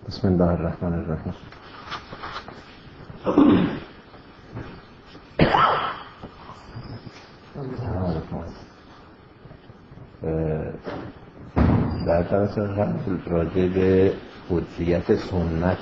بسم الله الرحمن الرحیم. در درس قبل راجع به حجیت سنت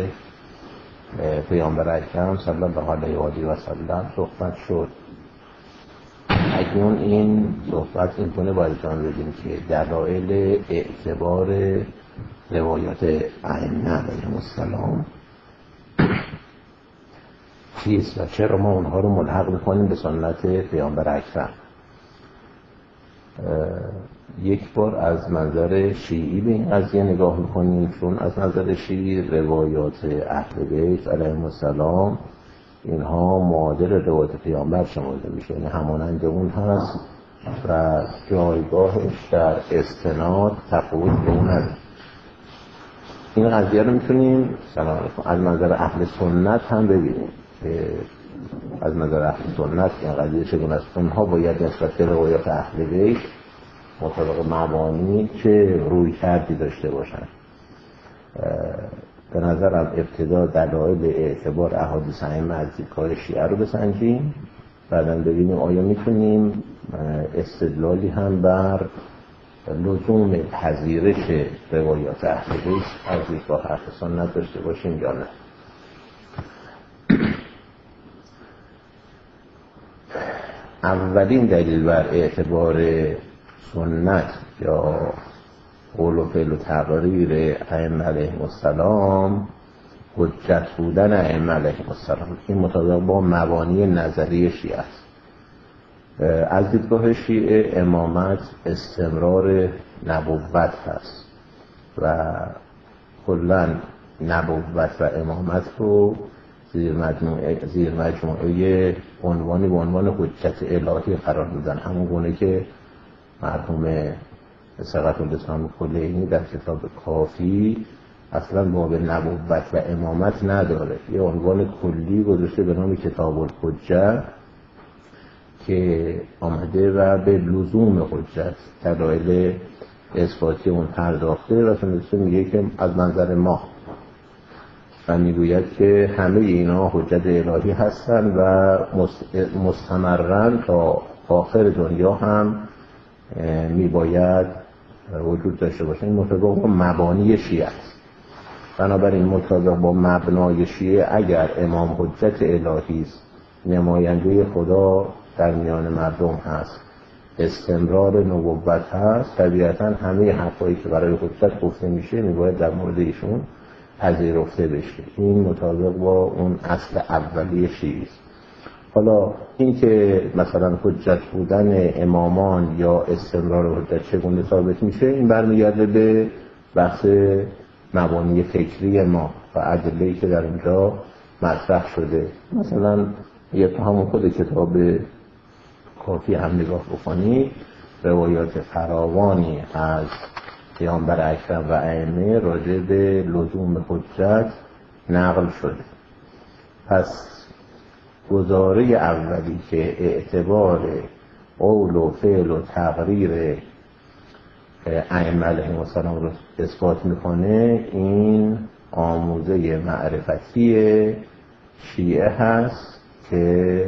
پیامبر اکرم صلی الله علیه و آله و سلم صحبت شد. اکنون این صحبت اینطوره باید جان بگیم که دلایل اعتبار روایات ائمه علیهم السلام چیست و چرا ما اونها رو ملحق میکنیم به سنت پیامبر اکرم. یک بار از منظر شیعی به این قضیه نگاه میکنیم، چون از نظر شیعی روایات اهل بیت علیهم السلام اینها معادل روایات پیامبر شمرده میشه، یعنی همانند اون هست و جایگاهش در استناد تفاوت به اون نداره. این قضیه رو میتونیم از نظر اهل سنت هم ببینیم که از نظر اهل سنت این قضیه چگونه است. اونها باید نسبت به روایات اهل بیت مطابق مبانی که روی کردی داشته باشن. به نظرم ابتدا دلایل اعتبار احادیث ائمه از دیدگاه شیعه رو بسنجیم، بعداً ببینیم آیا میتونیم استدلالی هم بر لزوم پذیرش روایات اهل بیت از دیدگاه اهل سنت داشته باشیم یا نه. اولین دلیل بر اعتبار سنت یا قول و فعل و تقریر ائمه علیهم السلام حجت بودن ائمه علیهم السلام، این مطابق با مبانی نظری شیعه است. از دیدگاه شیعه امامت استمرار نبوت هست و کلاً نبوت و امامت رو زیر مجموعه عنوانی به عنوان حجت الهی قرار میدن، همون گونه که مرحوم ثقة الاسلام کلینی در کتاب کافی اصلا باب نبوت و امامت نداره، یه عنوان کلی گذاشته به نام کتاب الحجه که آمده و به لزوم حجت دلایل اثباتی اون پرداخته و تونسته میگه که از منظر ما و میگوید که همه اینا حجت الهی هستن و مستمرن تا آخر دنیا هم میباید وجود داشته باشن. این مطابق با مبانی شیعه است. بنابراین مطابق با مبنای شیعه اگر امام حجت الهی است، نماینده خدا در میان مردم هست، استمرار نبوت هست، طبیعتا همه حرفایی که برای حجت گفته میشه میباید در مورد ایشون پذیرفته بشه. این مطابق با اون اصل اولیه شیعه است. حالا این که مثلا حجت بودن امامان یا استمرار حجت چگونه ثابت میشه، این برمیگرده به بحث مبانی فکری ما و ادله‌ای که در اینجا مطرح شده. مثلا تو همون خود کتاب کافی هم نگاه بکنید، روایات فراوانی از پیامبر اکرم و ائمه راجع به لزوم حجت نقل شده. پس گزاره اولی که اعتبار قول و فعل و تقریر ائمه علیهم السلام رو اثبات میکنه، این آموزه معرفتی شیعه هست که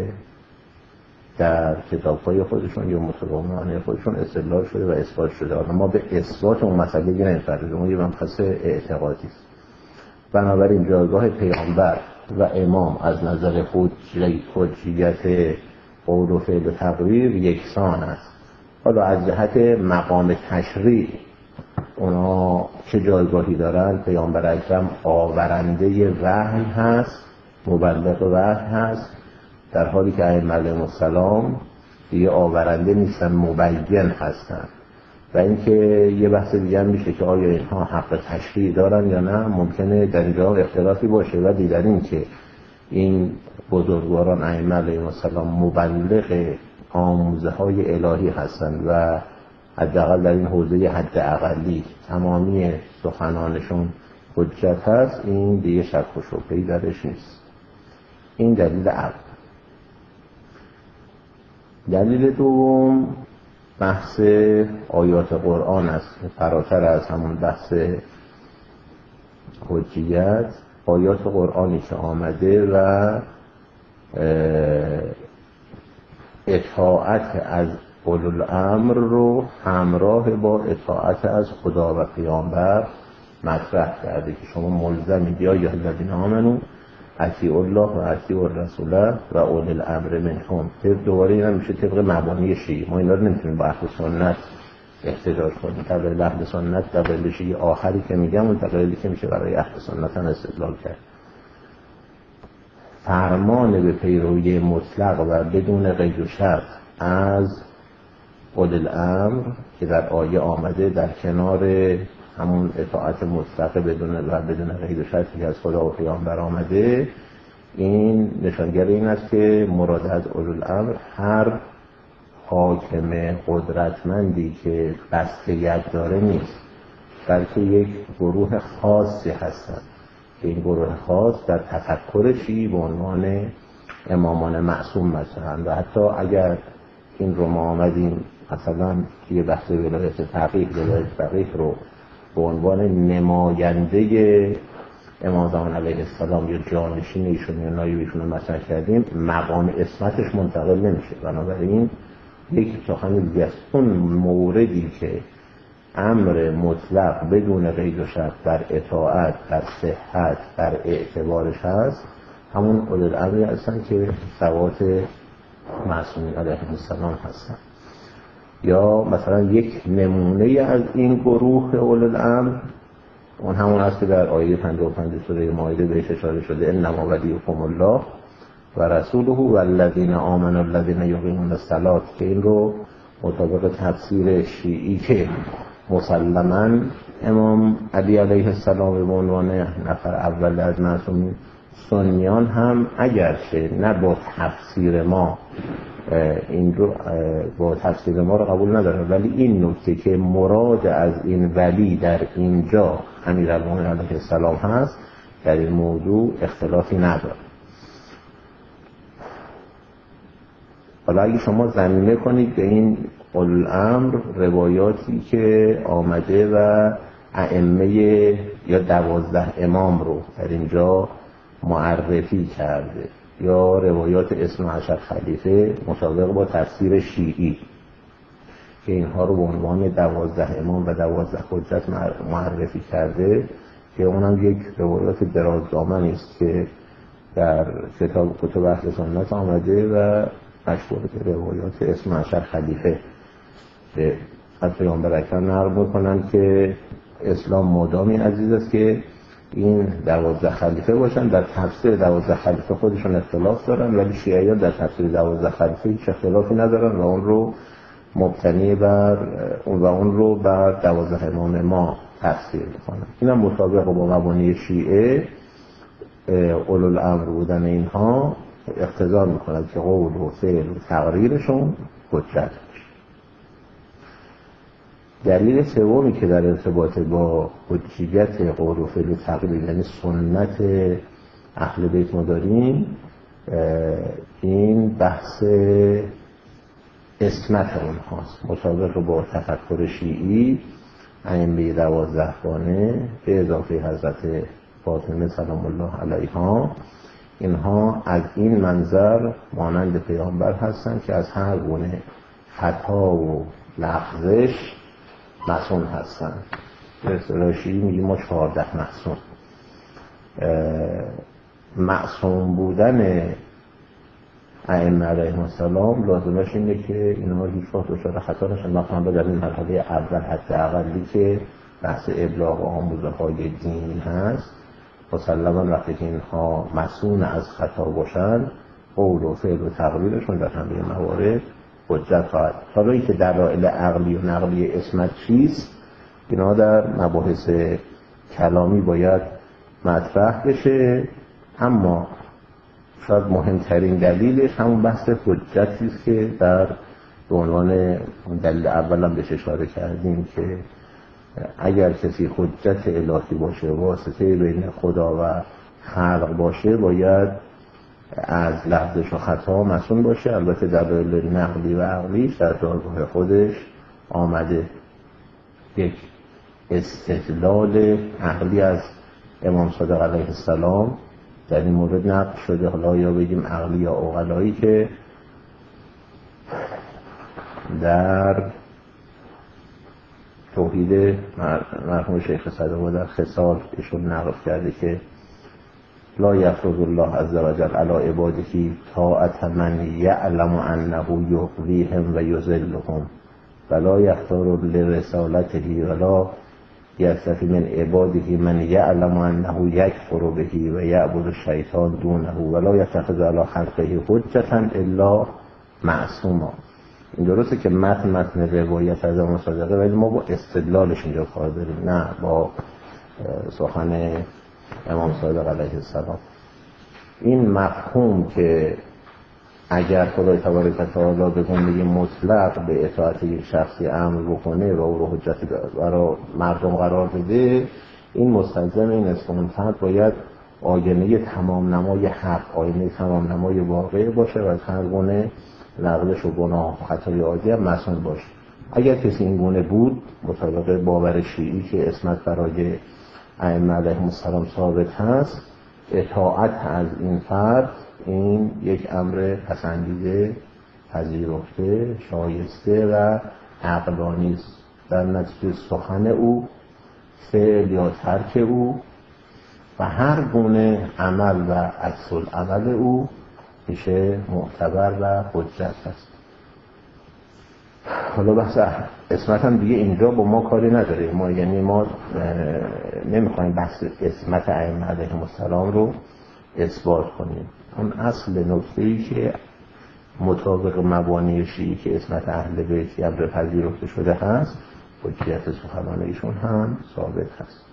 در کتاب‌های خودشون یا متضمنه خودشون استدلال شده و اثبات شده. حالا ما به اثبات اون مسئله نمی‌پردازیم، اون یه مبحث اعتقادی است. بنابراین جایگاه پیامبر و امام از نظر حجیت قول و فعل و تقریر یکسان است. حالا از جهت مقام تشریع اونا چه جایگاهی دارن؟ پیامبر اکرم آورنده وحی هست، مبلغ وحی هست، در حالی که ائمه علیهم السلام دیگه آورنده نیستن، مبین هستن. و اینکه یه بحث دیگه هم میشه که آیا اینها حق تشریع دارن یا نه، ممکنه در اینجا اختلافی باشه، ولی در این که این بزرگواران ائمه علیهم السلام مبلغ آموزه های الهی هستن و حداقل در این حوزه حد اقلی تمامی سخنانشون حجت هست، این دیگه شک و شبهه‌ای درش نیست. این دلیل اول. دلیل دوم بحث آیات قرآن است، فراتر از همون بحث حجیت آیات قرآنی که آمده و اطاعت از اولوالامر رو همراه با اطاعت از خدا و پیامبر مطرح کرده که شما ملزمی یا ایها الذین آمنوا اطیعوا الله و اطیعوا الرسول و اولی الامر منکم. دوباره اینا میشه طبق مبانی شیعه. ما اینا رو نمیتونیم با اهل سنت احتجاج کنیم. دلیل اهل سنت دلیل شیعه آخری که میگم اون دلیلی که میشه برای اهل سنت هم استدلال کرد. فرمان به پیروی مطلق و بدون قید و شرط از اولی الامر که در آیه آمده در کنار همون اطاعت مطلق بدون قید و شرطی که از خدا و پیامبر آمده، این نشانگر این است که مراد از اولی الامر هر حاکم قدرتمندی که بستگیت داره نیست، بلکه یک گروه خاصی هستند که این گروه خاص در تفکر شیعی به عنوان امامان معصوم مثلا، و حتی اگر این رو ما آمدیم مثلا توی بحث ولایت فقیه رو به عنوان نماینده امام زمان علیه السلام یا جانشین ایشون یا نایب ایشون رو مطرح کردیم، مقام اسمتش منتقل نمیشه. بنابراین یک سخن دیگه است. اون موردی که امر مطلق بدون قید و شرط در اطاعت، در صحت، در اعتبارش هست، همون اولی الامری هستن که ثبات معصومین علیهم السلام هستن. یا مثلا یک نمونه از این گروه اولی الامر اون همون است که در آیه 55 سوره مائده بهش اشاره شده، انما ولیکم الله و رسوله و الذین آمنوا الذین یقیمون الصلاة، که این رو مطابق تفسیر شیعی که مسلماً امام علی علیه السلام به عنوان نفر اول از معصومین، سنیان هم اگرچه نه با تفسیر ما این رو با تفسیر ما رو قبول ندارن، ولی این نکته که مراد از این ولی در اینجا امیرالمومنین علیه السلام هست، در این موضوع اختلافی نداره. حالا اگه شما زمینه کنید به این اولوالامر روایاتی که آمده و ائمه یا 12 امام رو در اینجا معرفی کرده، یا روایات 12 خلیفه مطابق با تفسیر شیعی که اینها رو به عنوان 12 امام و 12 حجت معرفی کرده، که اونم یک روایات درازدامنی است که در کتب اهل سنت آمده و مشهور به روایات 12 خلیفه که از پیامبر اکرم نقل میکنن که اسلام مدامی عزیز است که این 12 خلیفه باشن. در تفسیر 12 خلیفه خودشون اختلاف دارن، ولی شیعیان در تفسیر 12 خلیفه هیچ اختلافی ندارن و اون رو مبتنی بر اون رو بر 12 امام ما تفسیر میکنن. اینم مطابق با مبانی شیعه اولوالامر بودن اینها اقتضا میکنند که قول و فعل و تقریرشون حجت. دلیل سومی که در ارتباط با حجیت قول و فعل و تقریر، یعنی سنت اهل بیت ما داریم، این بحث اسمت اونهاست. مطابق با تفکر شیعی ائمه 12 گانه به اضافه حضرت فاطمه سلام الله علیها، اینها از این منظر مانند پیامبر هستند که از هر گونه خطا و لغزش معصوم هستند. به اصطلاح شیعی میگیم ما 14 معصوم. معصوم بودن ائمه علیهم السلام لازمش اینه که اینها هیچ وقت دچار خطا نشن، مثلا در این مرحله اول حداقلی که بحث ابلاغ و آموزه‌های دینی هست، مسلماً وقتی که اینها معصوم از خطا باشن، قول و فعل و تقریرشون در همه موارد حجت خواهد. حالا اینکه دلایل عقلی و نقلی اسمت چیست، اینا در مباحث کلامی باید مطرح بشه، اما شاید مهمترین دلیلش همون بحث حجتی است که در به عنوان دلیل اول هم بهش اشاره کردیم که اگر کسی حجت الهی باشه، واسطه بین خدا و خلق باشه، باید از لغزش و خطا معصوم باشه. البته دلایل نقلی و عقلیش در جایگاه خودش آمده. یک استدلال عقلی از امام صادق علیه السلام در این مورد نقل شده، حالا یا بگیم عقلی یا عقلایی، که در توحید مرحوم شیخ صدوق در خصال ایشون نقل کرده که لا یفرض الله عز وجل علی عباده طاعت من یعلم انه یغویهم و یذلهم ولا یختار لرسالته ولا یستفی من عباده من یعلم انه یکفر به و یعبد الشیطان دونه ولا یتخذ علی خلقه حجة الا معصوما. این درسته که متن روایت از امام صادقه، ولی ما با استدلالش اینجا کار داریم، نه با سخن امام صادق علیه السلام. این مفهوم که اگر خدای تبارک و تعالی به گونه مطلق به اطاعت یک شخصی امر بکنه و او رو حجت برای مردم قرار بده، این مستلزم این است که اون فرد باید آینه تمام نمای حق، آینه تمام نمای واقع باشه و از هر گونه لغزش و گناه و خطای عادی هم معصوم باشه. اگر کسی این گونه بود، مطابق باور شیعی که عصمت برای ائمه علیهم السلام ثابت هست، اطاعت از این فرد این یک امر پسندیده، پذیرفته، شایسته و عقلانی است. در نتیجه سخن او، فعل یا ترک او و هر گونه عمل و عکس العمل او میشه معتبر و حجت است. حالا بحث عصمت هم دیگه اینجا با ما کاری نداره، ما یعنی ما نمیخوایم بحث عصمت ائمه علیهم السلام رو اثبات کنیم. اون اصل نکته‌ای که مطابق مبانی شیعی که عصمت اهل بیت امر پذیرفته شده هست، حجیت سخنان ایشون هم ثابت هست.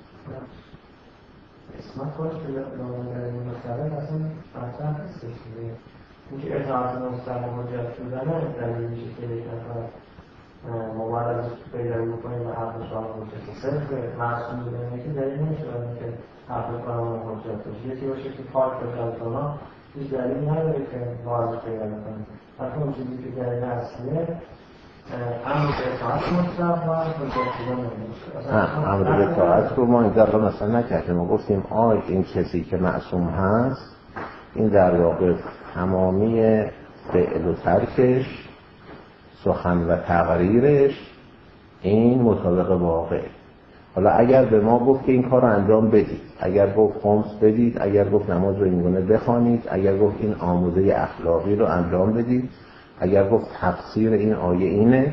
عصمت باش که در این مسئله اصلا مطرح هستش دیگه. اینکه اطاعت مستقیم حجت شدنه دلیل میشه که یک نفر مبارز پیدا میکنیم و حق شما حجت صرف معصوم بودنه که دلیل نمیشه که حق شما حجت باشه. یکی باشه که پاک باشه از گناه، هیچ دلیل نداره که واضح پیدا میکنیم. حتی اون چیزی که دلیل اصلیه امر به اطاعت مطلق و حجت شدن نمیشه. امر به اطاعت رو ما اینجا رو مثلا نکردیم، ما گفتیم این کسی که معصوم هست، این در واقع تمامی فعل و ترکش، سخن و تقریرش این مطابق واقع. حالا اگر به ما گفت که این کار رو انجام بدید، اگر گفت خمس بدید، اگر گفت نماز رو اینگونه بخوانید، اگر گفت این آموزه اخلاقی رو انجام بدید، اگر گفت تفسیر این آیه اینه،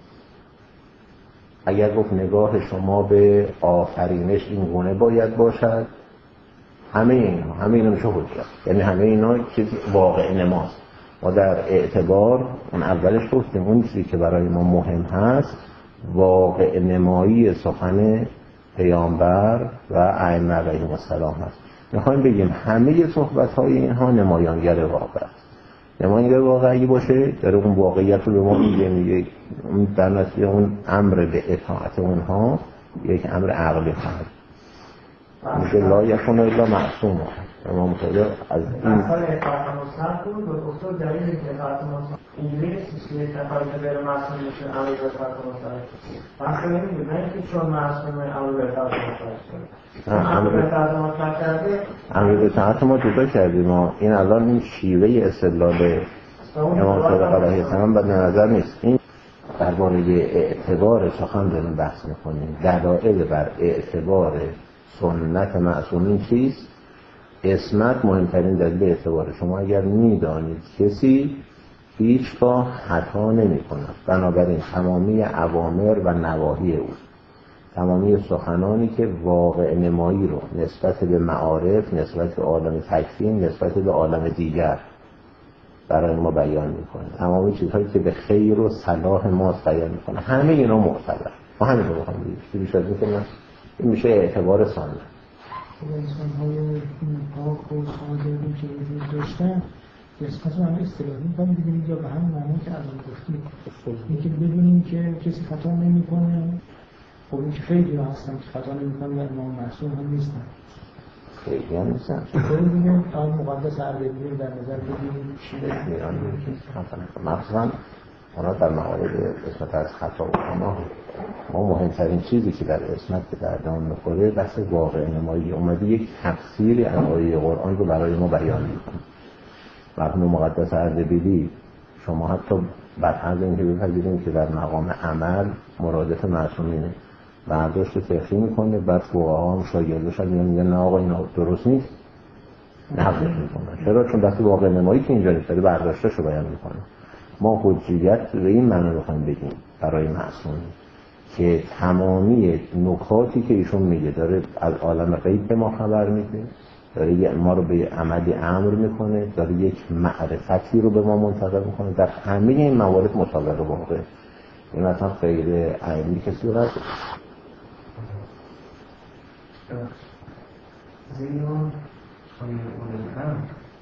اگر گفت نگاه شما به آفرینش این گونه باید باشد، همه اینا میشه حجت. یعنی همه اینا چیزی واقع نماست. ما در اعتبار اون اولش گفتیم اون چیزی که برای ما مهم هست واقع نمایی سخن پیامبر و ائمه علیهم السلام هست. میخوایم بگیم همه صحبت‌های اینها نمایانگر واقع است. نمایانگر واقعی باشه در اون واقعیت رو به ما میگه در نتیجه اون امر به اطاعت اونها یک امر عقلی خواهد میشه. لا یکون الا معصوم. امام صادق از این مثلا اطاعت مطلق بود و گفتار دلیل که اطاعت مطلق اینجوری نیست که اتفاقی که غیر معصوم میشه امر به اطاعت مطلق. مثلا نمیدونم نه که چون معصومه امر به اطاعت مطلق شده. امر به اطاعت مطلق کرده، امر به اطاعت ما جدا کردیم. ما این الان این شیوه استدلال امام صادق علیه السلام به نظر نیست. این درباره اعتبار سخن داریم بحث میکنیم. دلایل بر اعتبار سنت معصومین چیست؟ عصمت مهمترین دلیل اعتبار. شما اگر میدانید کسی هیچگاه خطا نمی کند، بنابراین تمامی اوامر و نواهی او، تمامی سخنانی که واقع نمایی رو نسبت به معارف، نسبت به عالم تکوین، نسبت به عالم دیگر برای ما بیان میکنه، تمامی چیزهایی که به خیر و صلاح ما بیان میکنه، همه اینا معتبر. ما همین رو بخوایم بگیم بیشتر میکنم این میشه اعتبار سنت. انسان‌های پاک و صادقی که وجود داشتن قسمت رو همه اصطلاحی می‌کنیم ببینیم یا به همین معنی که الان گفتیم، اینکه ببینیم که کسی خطا نمی‌کنه. خب این که خیلی هستن که خطا نمی‌کنن و امام معصوم هم نیستن. خیلی هم نیستن. خیلی دیگه آن مقدس اردبیلی رو در نظر بگیریم چی مثلا اونا در موارد اسمت از خطا و گناه. ما مهمترین چیزی که در اسمت به دردمون میخوره بحث واقع نمایی. اومده یک تفسیری از آیه قرآن رو برای ما بیان میکنه. مرحوم مقدس اردبیلی شما حتی بعد اینکه بپذیریم که در مقام عمل مرادف معصومینه برداشت فقهی میکنه، بعد فقها هم شاگرداش میگن نه آقا اینا درست نیست، نقضش میکنن. چرا؟ چون دست واقع نمایی که اینجا داره برداشتاشو بیان میکنه. ما حجیت به این معنی رو خواهیم بگیم برای معصومین که تمامی نکاتی که ایشون میگه داره از عالم غیب به ما خبر میده، داره ما رو به عملی امر میکنه، داره یک معرفتی رو به ما منتقل میکنه. در همه این موارد مطابق واقع. این اصلا غیر عینی کسی رو زیرا اولویتم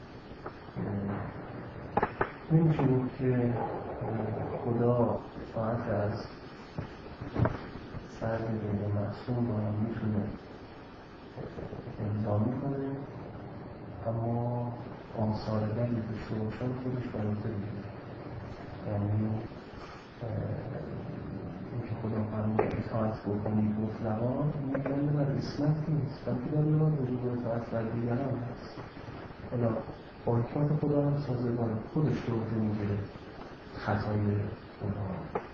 نمیشه بود که خدا ساعت از سر به معصوم رو هم میتونه امضا میکنه، اما آثار دلی به شروعشان خودش برانده میگه. یعنی اینکه خدا فرمود اطاعت بکنید مطلقا میگن بر اسمت نیست، بلکه در میان وجود اطاعت بر دیگران هست. حالا با حکمت خدا هم سازگار خودش رو میگیره خطای خدا.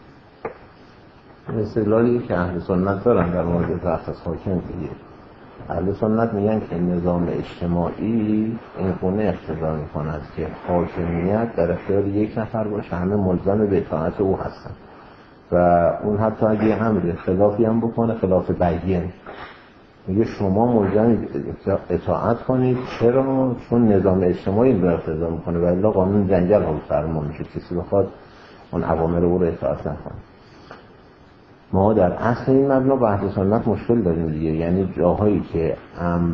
استدلالی که اهل سنت دارن در مورد اطاعت از حاکم دیگه. اهل سنت میگن که نظام اجتماعی این گونه اقتضا میکند که حاکمیت در اختیار یک نفر باشه، همه ملزم به اطاعت او هستن و اون حتی اگه امر خلافی هم بکنه، خلاف بیان، میگه شما ملزم اطاعت کنید. چرا؟ چون نظام اجتماعی این رو اقتضا میکنه و الا قانون جنگل هم فرمان میشه، کسی بخواد اون اوامر او رو اطاعت نکنه. ما در اصل این مبنا با اهل سنت مشکل داریم دیگه. یعنی جاهایی که امر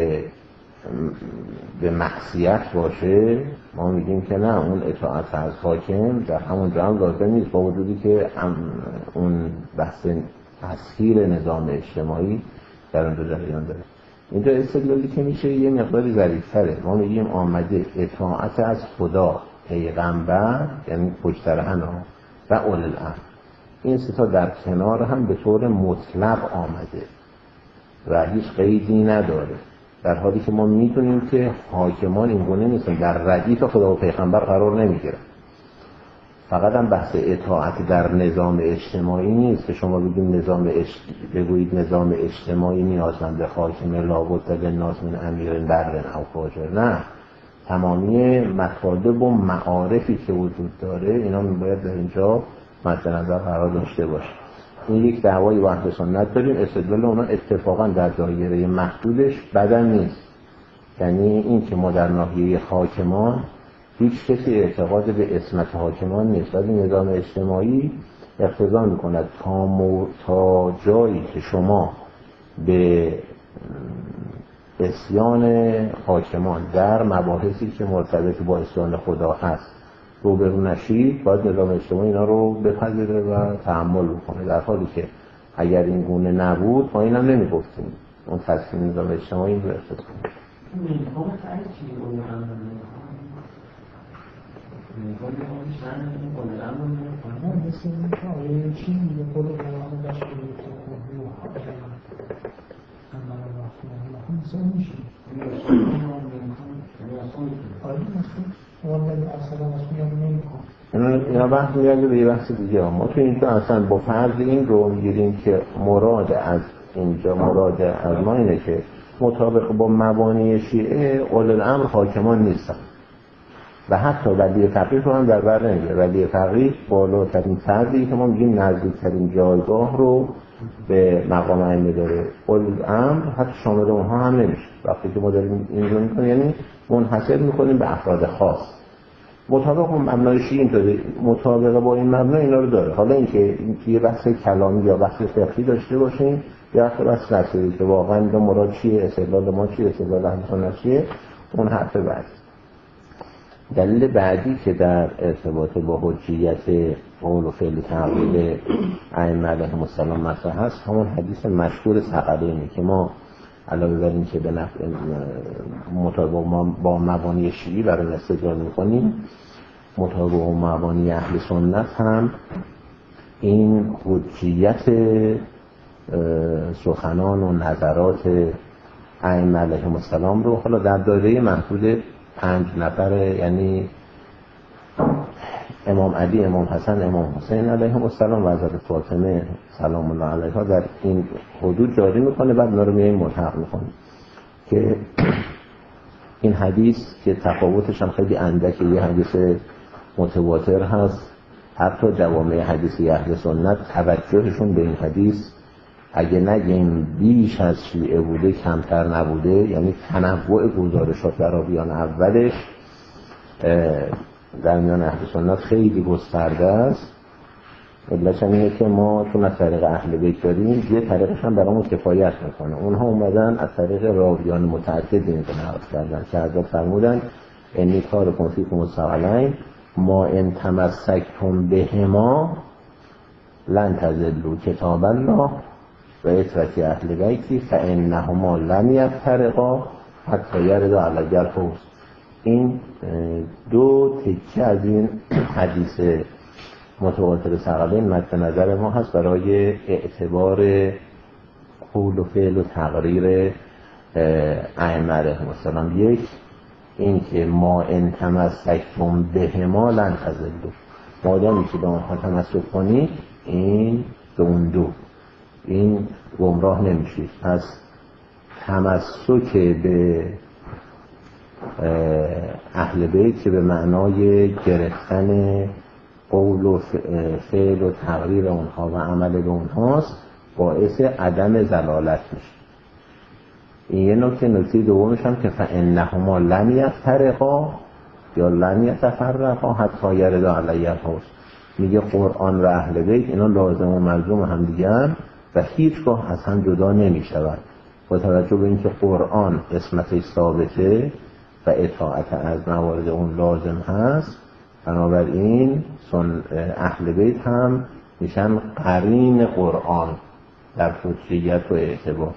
به معصیت باشه ما میگیم که نه، اون اطاعت از حاکم در همون جا هم لازم نیست، با وجودی که اون بحث تسهیل نظام اجتماعی در اونجا جریان داره. اینجا استدلالی که میشه یه مقداری ظریف‌تره. ما میگیم آمده اطاعت از خدا، پیغمبر یعنی پشت انا و اولي الامر، این سه تا در کنار هم به طور مطلق آمده و هیچ قیدی نداره، در حالی که ما میدونیم که حاکمان این گونه نیستن، در ردیف خدا و پیغمبر قرار نمیگیرن. فقط هم بحث اطاعت در نظام اجتماعی نیست که شما بگویید نظام اجتماعی نیازمند حاکم لابد للناس من امیر بر او فاجر. نه، تمامی مطالب و معارفی که وجود داره اینا باید در اینجا مد نظر قرار داشته باشه. این یک دعوای با اهل سنت داریم. استدلال اونا اتفاقا در دایره محدودش بدن نیست. یعنی این که ما در ناحیه حاکمان هیچ کسی اعتقاد به عصمت حاکمان نیست، ولی نظام اجتماعی اقتضا میکند تا جایی که شما به عصیان حاکمان در مباحثی که مرتبط با عصیان خدا هست روبرو نشید، باید نظام اجتماعی اینا رو بپذیره و تحمل بکنه، در حالی که اگر این گونه نبود ما اینم نمیگفتیم. اون تصمیم نظام اجتماعی این رو اقتضا کنه. مثل این که آیه چی میگه قول قرآن داشت کنید مثل اون میشه اینا بحث میگرده به یه بحث دیگه. ما تو اینجا اصلا با فرض این رو میگیریم که مراد از ما اینه که مطابق با مبانی شیعه اولي الامر حاکمان نیستن و حتی ولی فقیه رو هم در بر نمیگیره. ولی فقیه بالاترین فردی که ما میگیم نزدیکترین جایگاه رو به مقام ائمه داره. اولي الامر حتی شامل اونها هم نمیشه. وقتی که ما داریم این رو میکنیم یعنی منحصر میکنیم به افراد خاص. مطابق با مبنای شیعه اینطوری، مطابق با این مبنا اینا رو داره. حالا اینکه یه بحث کلامی یا بحث فقهی داشته باشیم یا بحث رسولی که واقعا اینجا مراد چیه، استدلال ما چیه، استدلال اهل سنت چیه، اون حرف بعد. دلیل بعدی که در ارتباط با حجیت قول و فعل تقلید ائمه علیهم السلام مطرح هست، همون حدیث مشهور ثقلینی که ما علاوه بر این که به نفع مطابق با مبانی شیعی برای استدلال می‌کنیم، مطابق مبانی اهل سنت هم این حجیت سخنان و نظرات ائمه علیهم السلام رو حالا در دایره محدود 5 نفره، یعنی امام علی، امام حسن، امام حسین علیهم السلام و حضرت فاطمه سلام الله علیها، در این حدود جاری میکنه. بعد اونا رو میایم ملحق میکنه که این حدیث که تفاوتش هم خیلی اندکه، یه حدیث متواتر هست، حتی جوامع حدیثی اهل سنت توجهشون به این حدیث اگه نگیم بیش از شیعه بوده کمتر نبوده، یعنی تنوع گزارشات در راویان اولش در میان اهل سنت خیلی گسترده است. علتش اینه که ما چون از طریق اهل بیت داریم، یه طریقش هم برامون کفایت میکنه. اونها اومدن از طریق راویان متعدد این نقل کردن که حضرت فرمودن انی تارکم فیکم الثقلین ما ان تمسکتم بهما لن تضلوا کتاب الله و عترة اهل بیتی فانهما لن یفترقا حتی یردا علی الحوض. این دو تکه از این حدیث متواتر ثقلین مد نظر ما هست برای اعتبار قول و فعل و تقریر ائمه علیهم السلام. یک این که ما ان تمسکتم بهما لن تضلوا، مادامی که به آنها تمسک کنید این به اون دو این گمراه نمیشید. پس تمسک به اهل بیت که به معنای گرفتن قول و فعل و تقریر اونها و عمل به اونهاست، باعث عدم ضلالت میشه. این یه نکته. نکته دومش هم که فانهما لن یفترقا یا لن یتفرقا حتی یردا علی الحوض. میگه قرآن و اهل بیت اینا لازم و ملزوم هم دیگه و هیچگاه از هم جدا نمیشود. با توجه به اینکه قرآن اسمتش ثابته و اطاعت از موارد اون لازم هست، بنابراین اهل بیت هم میشن قرین قرآن در حجیت و اعتبار.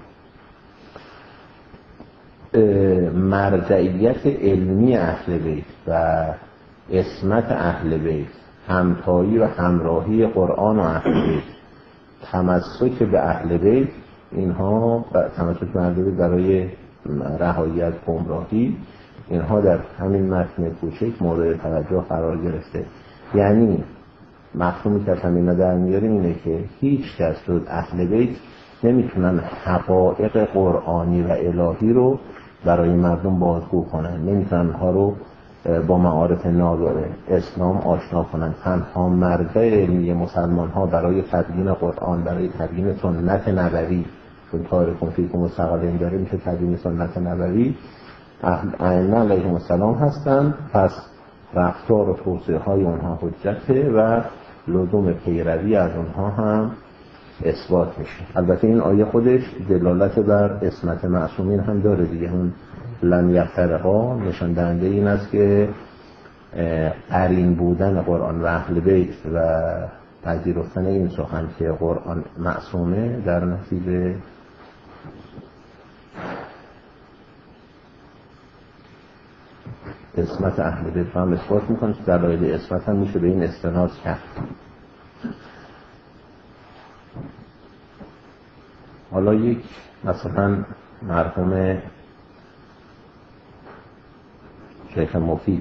مرجعیت علمی اهل بیت و اسمت اهل بیت، همتایی و همراهی قرآن و اهل بیت، تمسک به اهل بیت، اینها تمسک به اهل بیت برای رهایی از گمراهی، اینها در همین متن کوچک مورد توجه قرار گرفته. یعنی مفهومی که از همینا در میاریم اینه که هیچ کس جز اهل بیت نمیتونن حقایق قرآنی و الهی رو برای مردم بازگو کنن، نمیتونن اونها رو با معارف نادره اسلام آشنا کنن. تنها مرجع علمی مسلمان ها برای تبیین قرآن، برای تبیین سنت نبوی، چون تارکم فیکم الثقلین داریم که تبیین سنت نبوی، ائمه علیهم السلام هستند. پس رفتار و توصیه های اونها حجته و لزوم پیروی از اونها هم اثبات میشه. البته این آیه خودش دلالت بر اسمت معصومین هم داره دیگه. اون لن یفترقا نشان دهنده این است که قرین بودن قرآن و اهل بیت و پذیرفتن این سخن که قرآن معصومه در نتیجه اسمت اهل بیت هم اثبات میکنه. دلایل اسمت هم میشه به این استناد کرد. حالا یک مثلا مرحوم شیخ مفید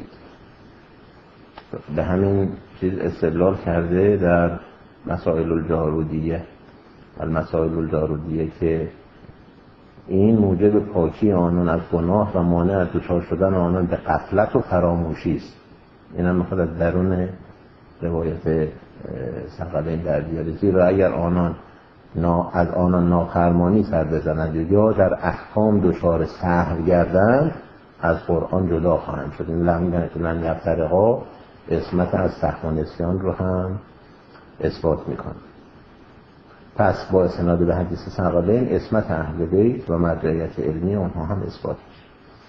به همین چیز استدلال کرده در مسائل الجارودیه، المسائل الجارودیه، که این موجب پاکی آنان از گناه و مانع از دچار شدن آنان به غفلت و فراموشی است. این هم میخواد از درون روایت ثقلین در بیاره. زیرا اگر آنان از آنان نافرمانی سر بزنند یا در احکام دچار سهو گردند از قرآن جدا خواهند شد. این لن یفترقا اسمت از سهو و نسیان رو هم اثبات میکنه. پس با استناد به حدیث ثقلین اسمت اهل بیت و مرجعیت علمی آنها هم اثبات میشه.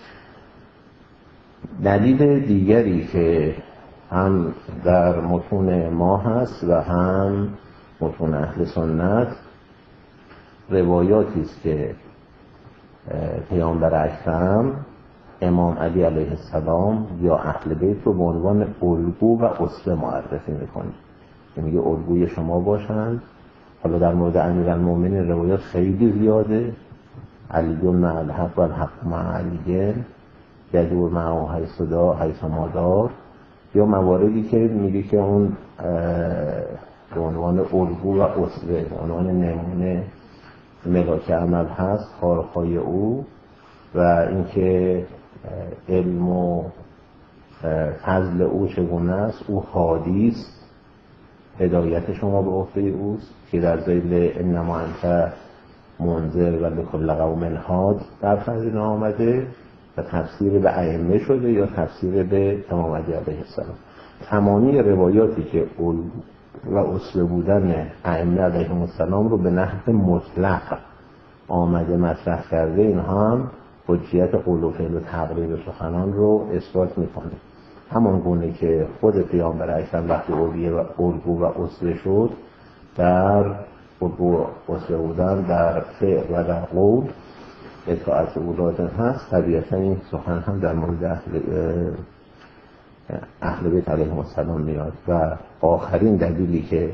دلیل دیگری که هم در متون ما هست و هم متون اهل سنت، روایاتی است که پیامبر اکرم امام علی علیه السلام یا اهل بیت رو به عنوان الگو و اسوه معرفی میکنه، که میگه الگوی شما باشند. حالا در مورد امیرالمومنین روایات خیلی زیاده، علی مع الحق و الحق مع علی، یدور معه حیث ما دار، یا مواردی که میگه که اون به عنوان الگو و اسوه، به عنوان نمونه ملاک عمل هست، کارهای او و اینکه علم و فضل او چگونه است، او هادی است، هدایت شما به عهده اوست، که در ذیل انما انت منذر و لکل قوم هاد در فضل آمده و تفسیر به ائمه شده یا تفسیر به امام علی علیه السلام. تمامی روایاتی که و اسوه بودن ائمه علیهم السلام رو به نحو مطلق آمده مطرح کرده، این هم حجیت قول و فعل و تقریر سخنان رو اثبات میکنه. همان گونه که خود پیامبر اکرم وقتی الگو و اسوه شد، در الگو و اسوه بودن در فعل و در قول اطاعت او لازم هست، طبیعتا این سخن هم در مورد اهل بیت علیهم السلام میاد. و آخرین دلیلی که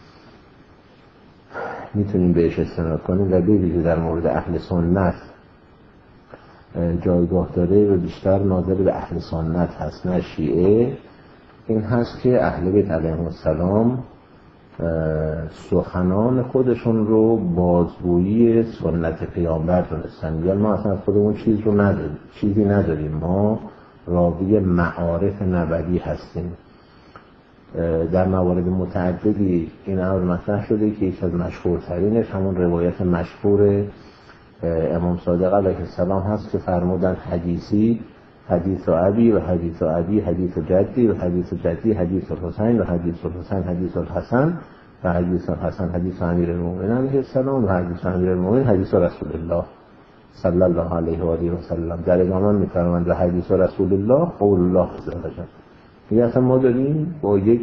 میتونیم بهش استناد کنیم، دلیلی که در مورد اهل سنت جایگاه داره و بیشتر ناظر به اهل سنت هست نه شیعه، این هست که اهل بیت علیهم السلام سخنان خودشون رو بازگویی سنت پیامبر دونستن. میگن ما اصلا خودمون چیزی نداریم، ما راوی معارف نبوی هستیم. در موارد متعددی این امر مطرح شده که یکی از مشهورترینش همون روایت مشهور امام صادق علیه السلام هست که فرمودن حدیثی حدیث ابی و حدیث ابی حدیث جدی و حدیث جدی حدیث الحسین و حدیث الحسین حدیث الحسن و حدیث الحسن حدیث امیرالمومنین علیه السلام و حدیث امیرالمومنین حدیث رسول الله صلی الله علیه و آله و سلم. در ادامه می‌فرمایند و حدیث رسول الله قول الله عز و جل. میگه اصلا ما داریم با یک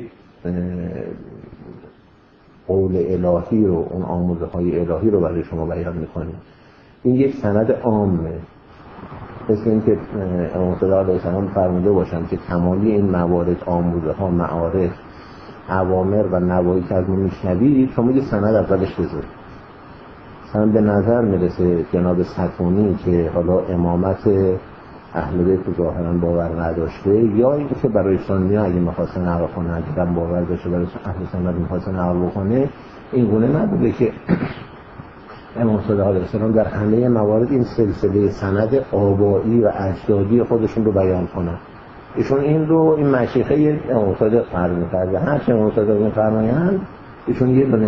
قول الهی رو، اون آموزه های الهی رو برای شما بیان میکنیم. این یک سند عامه، مثل این که امام صادق علیه السلام فرموده باشند که تمامی این موارد، آموزه ها، معارف، اوامر و نواهی که از ما میشنوید، شما یه سند اولش بذارید. مثلا به نظر میرسه جناب ستونی که حالا امامت اهل بیت رو ظاهرا باور نداشته، یا اینکه که برای سنی‌ها اگه می‌خواسته نقل کنه، اگه باور داشته برای اهل سنت می‌خواسته نقل بکنه، این گونه نبوده که امام صادق علیه السلام در همه موارد این سلسله سند آبایی و اجدادی خودشون رو بیان کنن. ایشون این رو، این مشیخه امام صادق فرمود کرده، هر چه امام صادق می‌فرمایند ایشون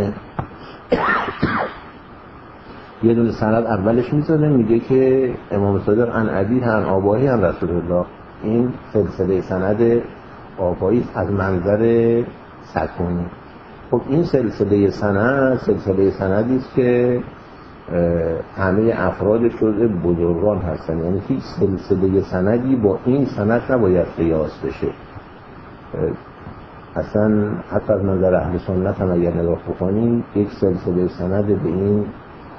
یه دونه سند اولش میذاره، میگه که امام صادق عن ابی عن آبایی عن رسول الله. این سلسله سند آبایی از منظر ستونی. خب این سلسله سندی است که همه افراد شده بزرگان هستن، یعنی هیچ سلسله سندی با این سند نباید قیاس بشه. اصلا حتی از منظر اهل سنت هم اگر نگاه بکنیم، یک سلسله سند به این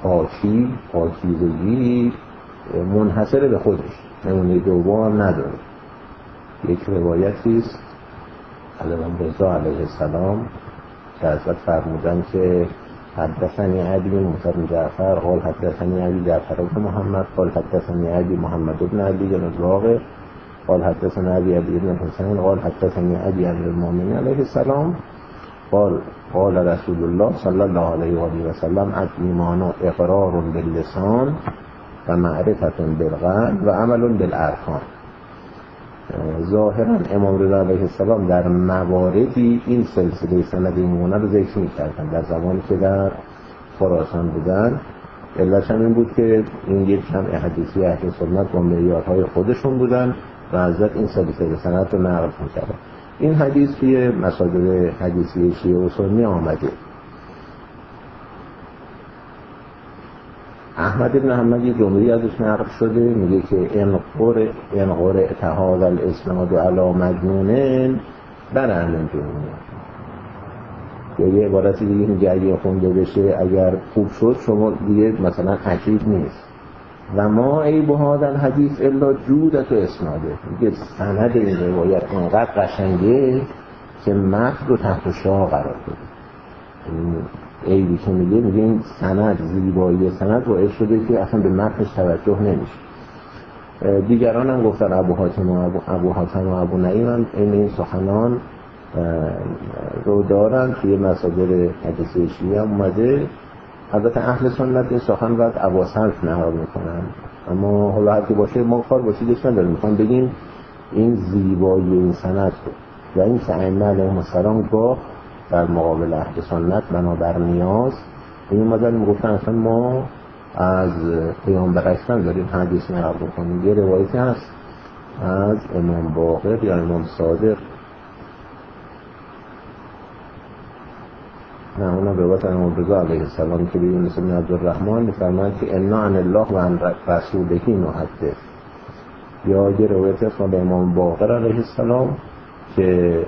پاکیزگی منحصر به خودش، نمونه دوم هم نداره. یک روایتی است از امام رضا علیه السلام که حضرت فرمودن که حدثنی علی بن موسی بن جعفر قال حدثنی علی جعفر بن محمد قال حدثنی علی محمد بن علی بن الواقع قال حدثني علی بن حسین قال حدثني علی امیرالمومنین علیه السلام قال رسول الله صلی الله علیه و آله و سلم الایمان اقرار باللسان و معرفت بالقلب و عمل بالارکان. ظاهرا امام رضا علیه السلام در مواردی این سلسله سند ایمانه رو ذکر می‌کردن در زمانی که در خراسان بودن. علتش هم این بود که این یک جمع حدیثی اهل سنت با معیارهای خودشون بودن و حضرت این سلسله سند رو نقل می‌کردن. این حدیث توی مصادر حدیثی شیعه و سنی آمده. احمد بن حنبل یه جمله‌ای ازش نقل شده، میگه که ان قرئ هذا الاسناد علی مجنون برن جنون. یه عبارتی دیگه میگه اگه خونده بشه اگر خوب شد شما دیگه مثلا عجیب نیست، و ما عیب هذا الحدیث الا جودت و اسناده. میگه سند این روایت انقدر قشنگه که متن رو تحت شعاع قرار داده. عیبی که میگه این سند، زیبایی سند باعث شده که اصلا به متنش توجه نمیشه. دیگران هم گفتن ابو حاتم و ابو نعیم هم این سخنان رو دارن توی مصادر حدیث شیعه هم اومده. البته اهل سنت این سخن رو اواسط نقل میکنن، اما حالا هر کی باشه ما کار باشیدش نداریم. میخوام بگیم این زیبایی این سند و این که ائمه علیهم السلام گاه در مقابل اهل سنت بنابر نیاز این اومدن میگفتن اصلا ما از پیامبر اکرم داریم حدیث نقل میکنیم. یه روایتی هست از امام باقر یا امام صادق، نه اونم روایت امام رضا علیه السلام که به یونس بن عبدالرحمن میفرماید که انا عن الله و عن رسوله نحدث. یا یه روایت هست به امام باقر علیه السلام که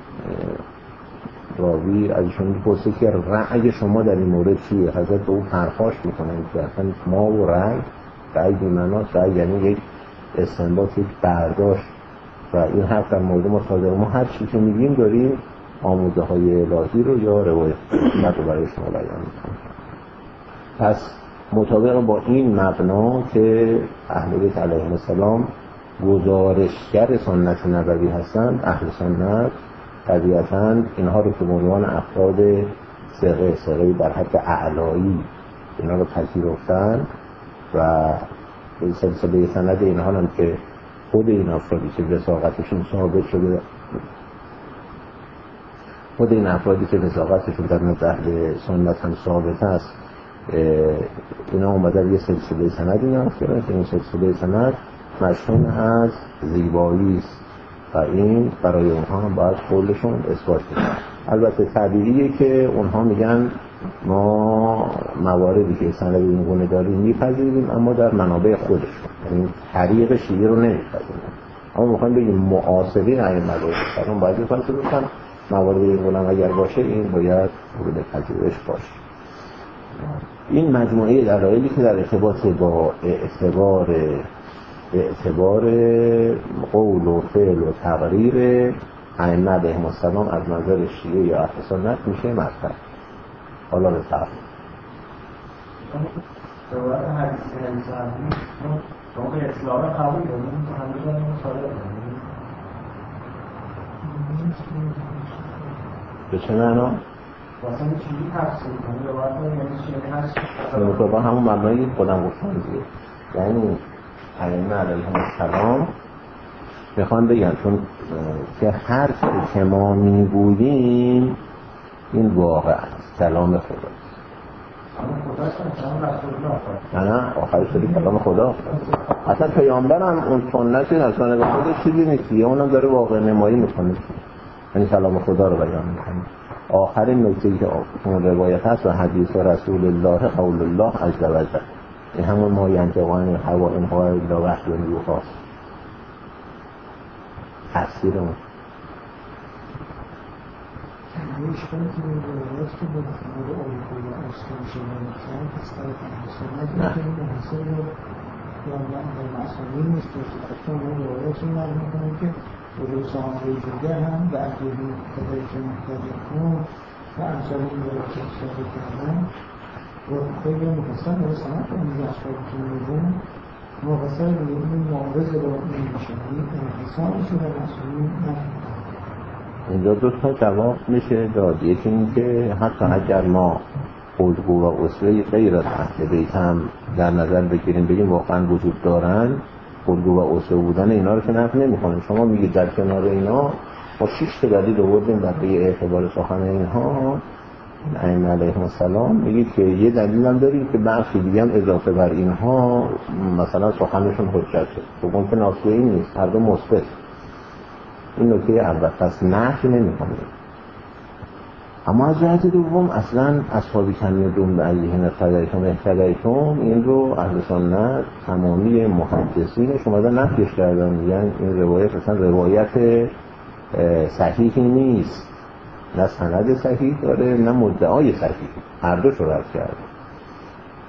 راوی ازشون میپرسه که رأی شما در این مورد چیه؟ حضرت به او پرخاش میکنن که اصلا ما و رأی بی‌معناست. رأی یعنی یک استنباط، یک برداشت و این حرف در مورد ما صادره. ما هر چی که میگیم داریم آموزه های الهی رو یا روایت رو برای شما بیان میکنیم. پس مطابق با این مبنا که اهل بیت علیهم السلام گزارشگر سنت نبوی هستند، اهل سنت طبیعتاً اینها رو که به عنوان افراد ثقه در حد اعلایی اینا رو پذیرفتن و این سلسله سند اینها هم که خود این افرادی که وثاقتشون ثابت شده، خود این افرادی که وثاقتشون در نزد اهل سنت هم ثابت است، اینا اومدن یه سلسله سندی نقل کردن که این سلسله سند مشهور از زیبایی است و این برای اونها هم باید قولشون اثبات کنه. البته طبیعیه که اونها میگن ما مواردی که سند این گونه داریم میپذیریم اما در منابع خودشون، یعنی طریق شیعه رو نمیپذیریم. اما میخوایم بگیم معاصرین ائمه السلام باید بپذیرن موارد این گونه اگر باشه این باید مورد پذیرش باشه. این مجموعه دلایلی که در ارتباط با اعتبار قول و فعل و تقریر ائمه علیهم السلام از نظر شیعه یا اهل سنت میشه مطرح. حالا به طرف روایت حدیث صحیح شما به اطلاق قبول داریم که همه داریم مصادره کنیم به چه معنا؟ واسه چیزی تفسیر کنیم روایت یعنی چیزی هست مطابق همون معنایی خودم گفتم دیگه، یعنی ائمه علیهم السلام میخوان بگن چون که هر که ما میگوییم این واقع است، کلام خداست. نه آخرش داری کلام خدا. اصلا پیامبر هم اون سنتی اصلا به خودش چیزی نیست، اونم داره واقع نمایی میکنه، یعنی کلام خدا رو بیان میکنه. آخرین نکته‌ای که اون روایت هست و حدیث رسول الله قول الله عز و جل، این همون ما ینطقان هوا این ها الا وحی یوحی تفسیر اون اشکالی که به روایت که به خبر آلوکو و آسکان شدن میکنم از طرف احسانت میکنیم به حساب یا مسئولی نیست که اصلا ما روایت رو نقل میکنیم که روی سامنهای دیگر هم به اجیبی خدایی که محتاجه کن و امثال این روایت که اصلاحی کردن و خیلی مفصل به سمت امیز اشکالی که میگون مفصل به این معارض با این میشه این انحصارش رو به مسئولی نکنیم. اینجا دو تا جواب میشه داد. یکی این که حتی اگر ما الگو و اسوه غیر از اهل بیت هم در نظر بگیریم بگیم واقعا وجود دارن، الگو و اسوه بودن اینا رو که نفی نمی‌کنیم. شما میگید در کنار اینا ما 6 تا دلیل آوردیم برای اعتبار سخن اینها ائمه علیهم السلام، میگید که یه دلیل هم داریم که بخشی دیگه هم اضافه بر اینها مثلا سخنشون حجته، بگم که ناسوئی نیست، هر دو مثبت. این نکته اول، پس نفی نمی‌کنیم. اما از جهت دوم اصلا اصحابی کنیدون به ایهن اهتدیتم این رو اهل سنت تمامی محدثینش اومدن نفیش کردن، میگن این روایت اصلا روایت صحیحی نیست، نه سند صحیح داره نه مدعای صحیح، هر دوش رو رد کرده.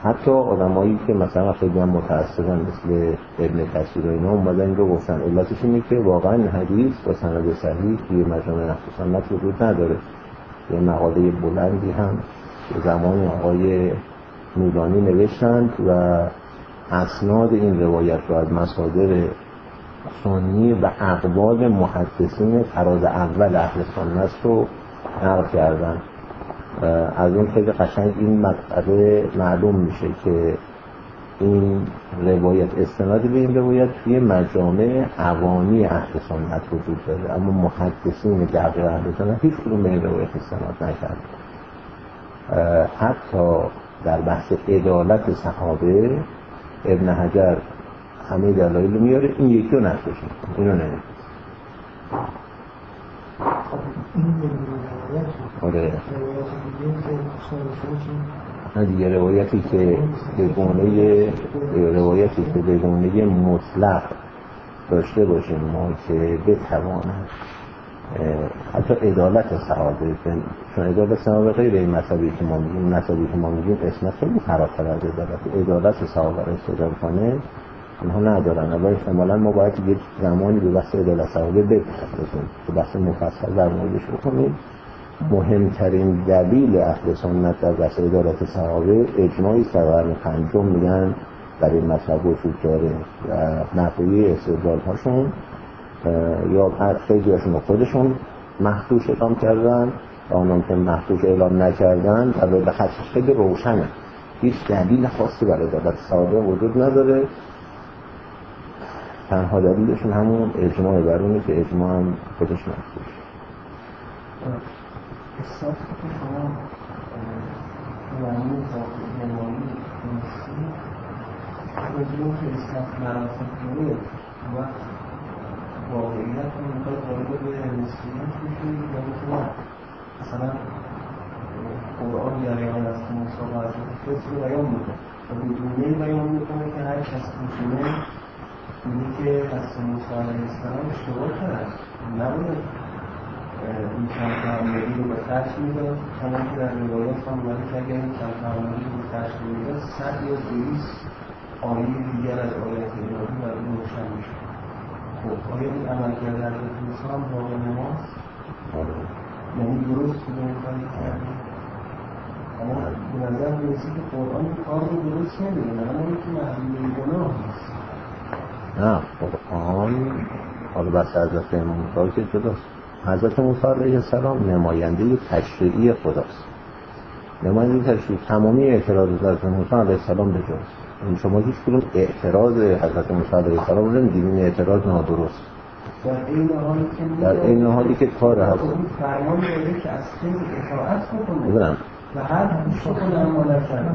حتی آدمایی که مثلا خیلی هم متأسفن مثل ابن کثیر و اینا اومدن این رو گفتن علتش اینه که واقعا حدیث با سند صحیح توی مجامع اهل سنت وجود نداره. یه مقاله بلندی هم زمان آقای نورانی نوشتند و اسناد این روایت رو از مصادر سنی و اقوال محدثین فراز اول اهل سنت رو نقل کردن. از اون خیلی قشنگ این مسئله معلوم میشه که این روایت استناد به این روایت توی مجامع عوامی اهل سنت وجود داره، اما محدثین دقیق اهل سنت هیچ کدوم به این روایت استناد نکرد. حتی در بحث عدالت صحابه ابن حجر همه دلایل میاره، این یکی رو نقلش میکنه، اینو نمیده. آره دیگه روایتی که به گونه مطلق داشته باشیم ما که بتواند حتی عدالت صحابه، چون عدالت صحابه غیر این مذهبی که ما میگیم اسمت خیلی فراتر از عدالت صحابه رو استدلال کنه، اونها ندارن. اما احتمالاً ما باید یک زمانی به بحث عدالت صحابه بپردازیم که بحث مفصل در موردش بکنیم. مهمترین دلیل اهل سنت در بحث عدالت صحابه اجماعی در قرن پنجم میگن در این مطلب وجود داره و نقلیه استدلال هاشون یا خیلی هاشون خودشون محدوش اعلام کردن و آنان که محدوش اعلام نکردن و به خصوص خیلی روشنه، هیچ دلیل خاصی برای عدالت صحابه وجود نداره. تنها دلیلشون همون اجماع برونه که اجماع هم خودش محدوش. احساس که شما معمول ذاتی نمایی کنستی رجوع که احساس مراسم کنه وقت واقعیت رو میخواد وارد به نسبیت میشید یا میتونه مثلا قرآن جریان از که موسی و حضرت خضر رو بیان میکنه و بدونه بیان میکنه که هر کس میتونه میگه که حضرت موسی علیه السلام اشتباه کرد، نباید این چند تعمیری رو به خرج میداد، چنان که در روایات هم اومده که اگر این چند تعمیری رو به خرج میداد 100 یا 200 آیه دیگر از آیات الهی برای روشن میشه. خب آیا این عملکرد حضرت موسی هم واقع نماست؟ یعنی درست بوده این کاری کردیم؟ اما به نظر میرسه که قرآن این کار رو درست نمیده، اما این که محدوده گناه نیست. نه قرآن حالا بس حضرت موسی که جداست. حضرت موسی علیه السلام نماینده تشریعی خداست. نماینده تشریعی تمامی اعتراضات حضرت موسی علیه السلام به جاست. این شما هیچ کدوم اعتراض حضرت موسی علیه السلام رو نمی‌دید، این اعتراض نادرست. در این حالی که کار هست فرمان داده که از خیلی اطاعت بکنه و هر شکل عمل کرد.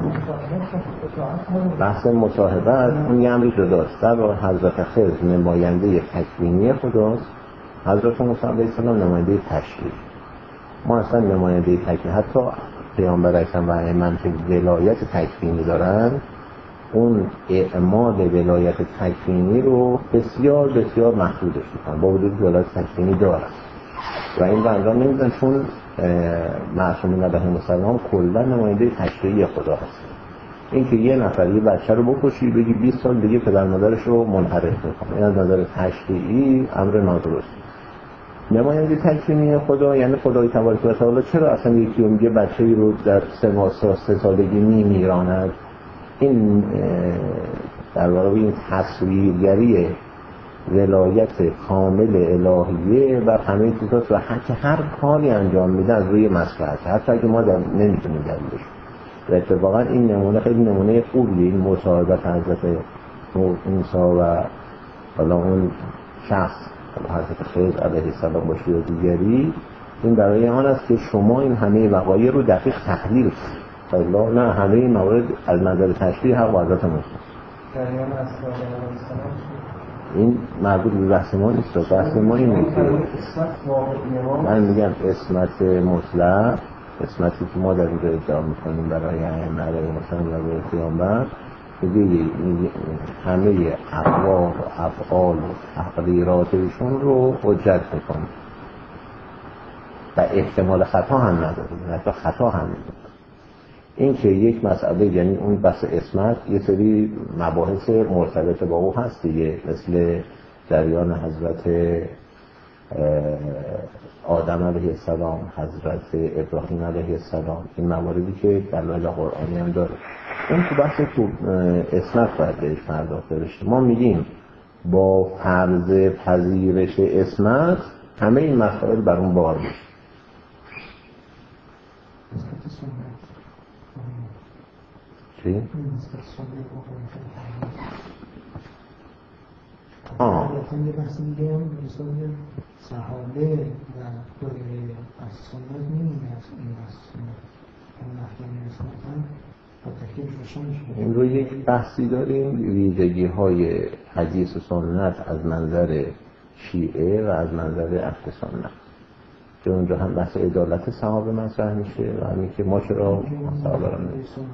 بحث مصاحبت اون یه امری جداست. در واقع حضرت خضر نماینده تکوینی خداست، حضرت موسی علیه السلام نماینده تشریعی. ما اصلا نماینده تکوینی، حتی پیامبر اکرم و ائمه که ولایت تکوینی دارن، اون اعمال ولایت تکوینی رو بسیار بسیار محدودش میکنن با وجود ولایت تکوینی دارن و این رو انجام نمیدن، چون معصومین علیهم السلام کلا نماینده تشریعی خدا هست. این که یه نفر یه بچه رو بکشی بگی 20 سال دیگه پدر مادرش رو منحرف میکنه، این از نظر تشریعی امر نادرست. نماینده تکوینی خدا یعنی خدای تبارک و تعالی چرا اصلا یکی رو میگه بچه‌ای رو در 3 سالگی میمیراند؟ این در واقع این تصویرگری ولایت کامل الهیه و همه چیزاست و هر کاری انجام میده از روی مصلحت، حتی اگه ما نمیتونیم دلیلش. و اتفاقا این نمونه خیلی نمونه خوبیه، این مصاحبت حضرت موسی و حالا اون شخص حضرت خضر علیه السلام باشه یا دیگری، این برای آن است که شما این همه وقایع رو دقیق تحلیل کنید. الله نه همه این موارد از نظر تشریع حق و حضرت موسی. این مربوط به بحث ما نیست. بحث ما اینه که من میگم اسمت مطلق، اسمتی که ما در اینجا ادعا میکنیم برای ائمه علیهم السلام و برای پیامبر، همه اقوال و افعال و تقریرات ایشون رو حجت میکنیم و احتمال خطا هم نداریم، حتی خطا هم نداریم. این که یک مسئله، یعنی اون بحث عصمت، یه سری مباحث مرتبط با او هست دیگه، مثل جریان حضرت آدم علیه السلام، حضرت ابراهیم علیه السلام، این مواردی که دلایل قرآنی هم داره، اون تو بحث تو عصمت باید بهش پرداخته بشه. ما میگیم با فرض پذیرش عصمت همه این مسائل بر اون بار میشه. چی؟ یه بحث دیگه هم مثال صحابه و دوره از سنت نمیده از این بحث سنت اون محکمی اسمتن با تکلیف روشن شده. این رو یک بحثی داریم، ویژگی های حدیث سنت از منظر شیعه و از منظر اهل سنت، که اونجا هم بحث عدالت صحابه مطرح میشه و همین که ما چرا صحابه رو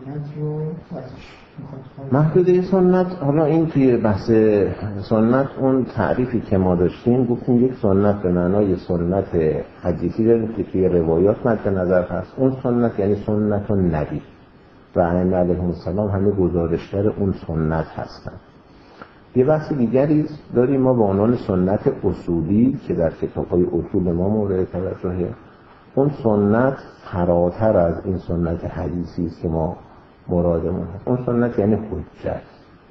محدوده سنت. حالا این توی بحث سنت اون تعریفی که ما داشتیم، گفتیم یک سنت به معنای سنت حدیثی داریم که توی روایات مد نظر هست. اون سنت یعنی سنت نبی و ائمه علیهم السلام همه گزارشگر اون سنت هستن. یه بحث دیگری داریم ما به عنوان سنت اصولی که در کتاب‌های اصول ما مورد توجهه. اون سنت فراتر از این سنت حدیثی است که ما مرادمون هست. اون سنت یعنی حجت.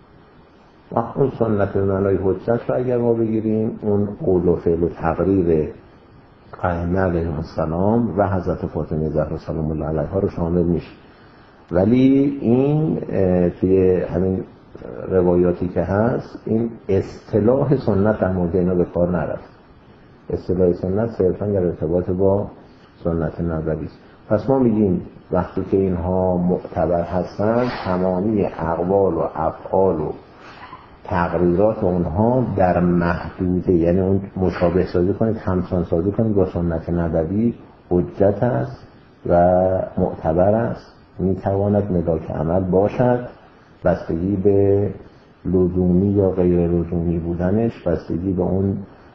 وقت اون سنت به معنای حجت رو اگر ما بگیریم، اون قول و فعل و تقریر ائمه علیهم السلام و حضرت فاطمه زهرا سلام الله علیها رو شامل میشه. ولی این توی همین روایاتی که هست، این اصطلاح سنت در مورد اینا به کار نرفت. اصطلاح سنت صرفاً در ارتباط با سنت نبوی است. پس ما میگیم وقتی که اینها معتبر هستند، تمامی اقوال و افعال و تقریرات اونها در محدوده، یعنی اون مشابه سازی کنید، همسان سازی کنید با سنت نبوی، حجت است و معتبر است، میتواند ملاک عمل باشد. بستگی به لزومی یا غیر لزومی بودنش، بستگی به اون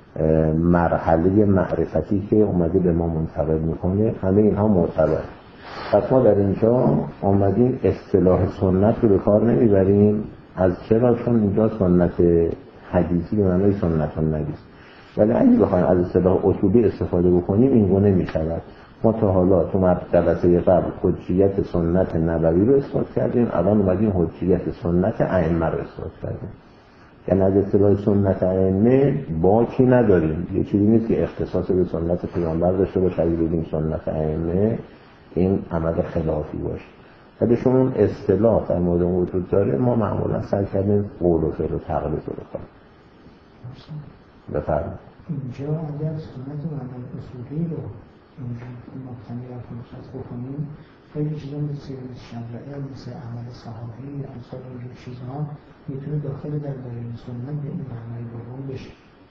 مرحله معرفتی که اومده به ما منتقل میکنه، همه اینها معتبر. پس ما در اینجا اومدیم اصطلاح سنت رو به کار نمیبریم. از چرا؟ چون اینجا سنت حدیثی به معنای سنت النبی است. ولی اگه بخوایم از اصطلاح اصولی استفاده بکنیم این گونه میشود. ما تا حالا تو جلسه قبل حجیت سنت نبوی رو اثبات کردیم، الان اومدیم حجیت سنت ائمه رو اثبات کردیم. یعنی از اصطلاح سنت ائمه باکی نداریم. یه چیزی نیست که اختصاص به سنت پیامبر داشته باشه اگه بگیم سنت ائمه این عمل خلافی باشه. ولی شما اون اصطلاح در مورد وجود داره، ما معمولا سعی کردیم قول و فعل و تقلید رو بکنیم. بفرمایید. اینجا اگر سنت معنی اصولی رو مبتنی بر خصوص بکنیم، خیلی چیزا مثل شرعیه، مثل عمل صحابی، امثال اینجور چیزها میتونه داخل در دایره سنت به این معنای دوم بشه.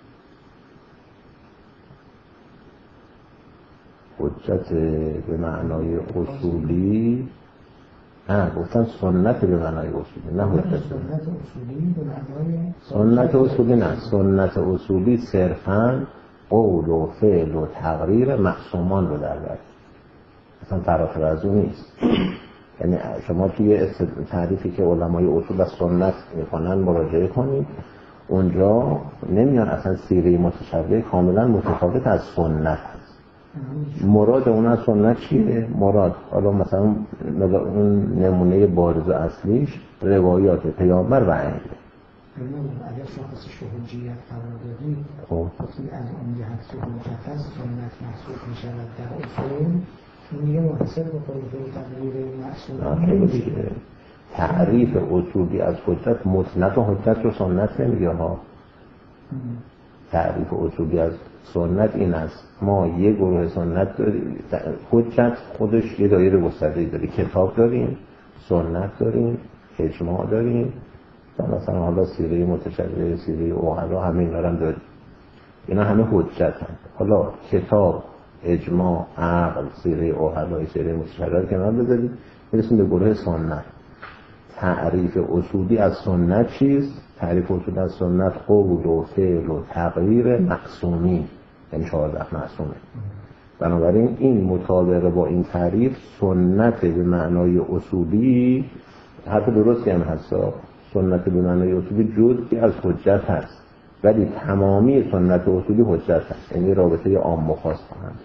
حجت به معنای اصولی، نه گفتن سنت به معنای اصولی، نه حجت. سنت اصولی به معنای سنت اصولی نه، سنت اصولی صرفاً قول و فعل و تقریر معصومان رو در بر، اصلا فراتر از اون نیست. یعنی شما توی تعریفی که علمای اصول از سنت میکنن مراجعه کنید، اونجا نمیان اصلا سیره متشابه کاملا متفاوت از سنت هست. مراد اون از سنت چیه؟ مراد حالا مثلا اون نمونه بارز اصلیش روایات پیامبر و ائمه. اگر شخص حجیت قرار دادی، وقتی از اون جهت که حجت هست سنت محسوب می شود در اصول، این دیگه منحصر به قول و تقریر معصوم نمیشه. تعریف اصولی از حجت مطلق حجت رو سنت نمیگه ها. تعریف اصولی از سنت این است، ما یه گروه سنت داریم، حجت خودش یه دایره گسترده‌ای داره، کتاب داریم، سنت داریم، اجماع داریم، مثلا حالا سیره متشابه، سیره عقلا، همه اینا رو هم داریم. اینا همه حجت هست. حالا کتاب، اجماع، عقل، سیره عقلا، سیره متشابه که من بذارید برسیم به گروه سنت. تعریف اصولی از سنت چیست؟ تعریف اصولی از سنت قول و فعل و تقریر معصومی، یعنی 14 معصومه. بنابراین این مطابقه با این تعریف سنت به معنای اصولی حرف درستی هم هست. سنت به معنای اصولی جزئی از حجت هست، ولی تمامی سنت اصولی حجت هست، یعنی رابطه عام و خاص هست.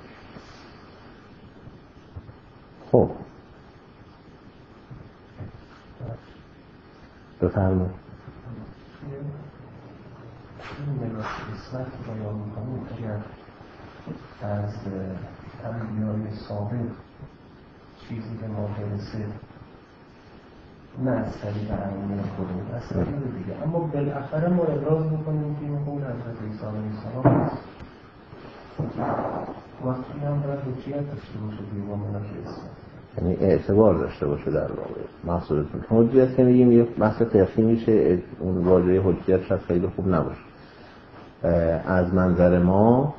خب بفرمایید. این نگاه قسمت رو بیان می‌کنیم اگر از انبیای سابق چیزی که ما برسه نه از طریق ائمه خودمون، از طریق دیگه، اما بالاخره ما ابراز می‌کنیم که این قول حضرت عیسی علیه السلام هست. وقتی هم باید حجیت داشته باشه دیگه ملاک اسمت، یعنی اعتبار داشته باشه در واقع محصولتون. حجیت که میگیم یه بحث فقهی میشه، اون واژه حجیت شاید خیلی خوب نباشه. از منظر ما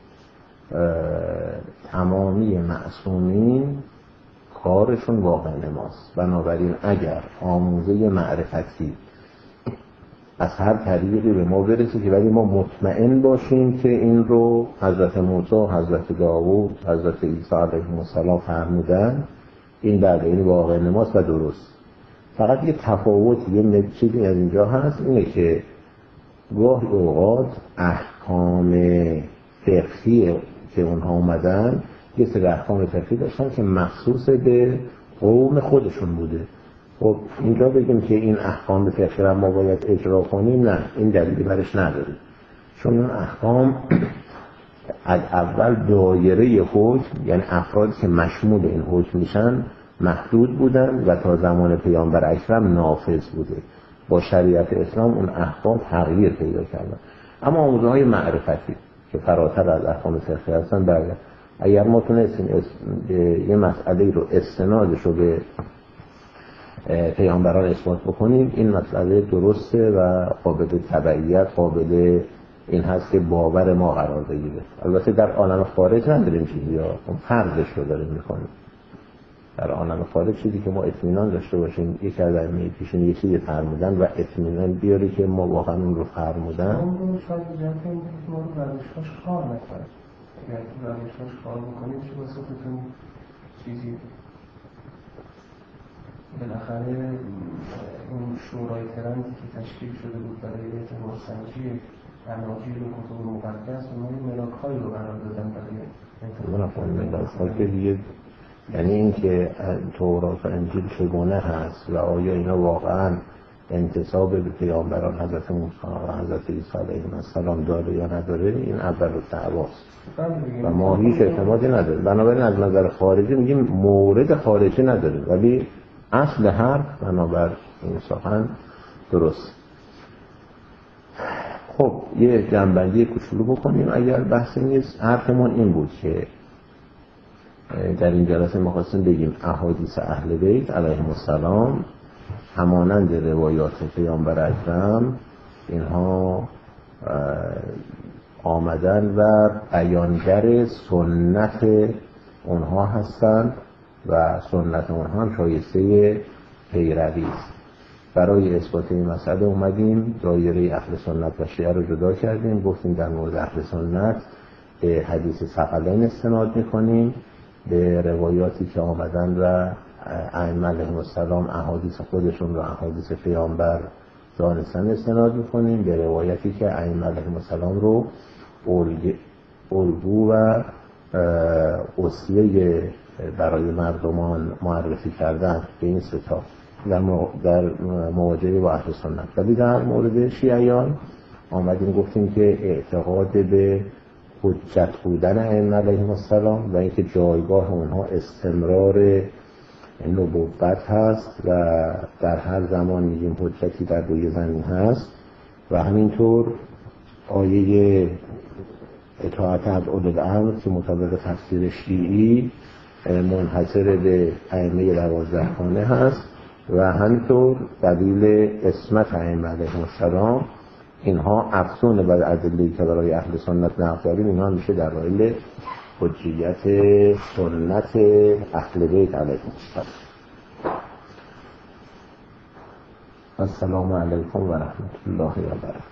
تمامی معصومین کارشون واقع نماست. بنابراین اگر آموزه معرفتی از هر طریقی به ما برسه که ولی ما مطمئن باشیم که این رو حضرت موسی، حضرت داوود، حضرت عیسی علیهم السلام فرمودن، این در این واقع نماست و درست. فقط یه تفاوت، یه چیزی از اینجا هست، اینه که گاهی اوقات احکام فقهی که اونها اومدن یه سری احکام فقهی داشتن که مخصوص به قوم خودشون بوده. خب اینجا بگیم که این احکام فقهی را ما باید اجرا کنیم، نه، این دلیلی برش نداره، چون اون احکام از اول دایره حکم، یعنی افرادی که مشمول این حکم میشن محدود بودن و تا زمان پیامبر اکرم نافذ بوده. با شریعت اسلام اون احکام تغییر پیدا کردن. اما آموزه های معرفتی که فراتر از احکام فقهی هستن، بله، اگر ما تونستیم یه مسئله رو استنادش رو به پیامبران اثبات بکنیم، این مسئله درسته و قابل تبعیت، قابل این هست که باور ما قرار بگیره. البته در عالم خارج نداریم چیزی، اون فرضش رو داریم میکنیم. در عالم خارج چیزی که ما اطمینان داشته باشیم، یک از ائمه پیشین یه چیزی فرمودن و اطمینان بیاری که ما واقعا اون رو فرمودن. اون رو شاید بجرد این که ما رو برداشتاش کار نکنیم. اگر تو برداشتاش کار بکنیم چه بسیطتون چیزی بالاخره اون شورای ترندی که تشکیل شده بود برای اعتبار سنجی اناجیل و کتب مقدس، اونها این ملاک‌هایی رو قرار دادن برای اعتبار. یعنی این که تورات و انجیل چگونه هست و آیا اینا واقعا انتساب به پیامبران حضرت موسی و حضرت عیسی علیهم السلام داره یا نداره، این اول دعواست و ما هیچ اعتمادی نداریم. بنابراین از نظر خارجی میگیم مورد خارجی نداریم، ولی اصل حرف بنابر این سخن درست. خب یه جنبندی کوچولو بکنیم اگر بحثی نیست. حرفمون این بود که در این جلسه ما خواستیم بگیم احادیث اهل بیت علیهم السلام همانند روایات پیامبر اکرم اینها آمدن و بیانگر سنت اونها هستند و سنت اونها هم شایسته پیروی است. برای اثبات این مسئله اومدیم دایره اهل سنت و شیعه رو جدا کردیم، گفتیم در مورد اهل سنت به حدیث ثقلین استناد میکنیم، به روایاتی که آمدن و ائمه علیهم السلام احادیث خودشون رو احادیث پیامبر دانستن استناد میکنیم، به روایتی که ائمه علیهم السلام رو الگو و اسوه برای مردمان معرفی کردن. به این ستا در مواجهه با اهل سنت. ولی در مورد شیعیان آمدیم گفتیم که اعتقاد به حجت بودن ائمه علیهم السلام و اینکه جایگاه اونها استمرار نبوت هست و در هر زمان میگیم حجتی در روی زمین هست و همینطور آیه اطاعت از اولو الامر که مطابق تفسیر شیعی منحصر به ائمه 12 خانه هست و همینطور دلیل عصمت ائمه علیهم السلام. اینها افزون بر ادله‌ای که برای اهل سنت نقل داریم، اینها میشه در دلایل حجیت سنت اهل بیت علیهم السلام. السلام علیکم و رحمت الله و برکاته.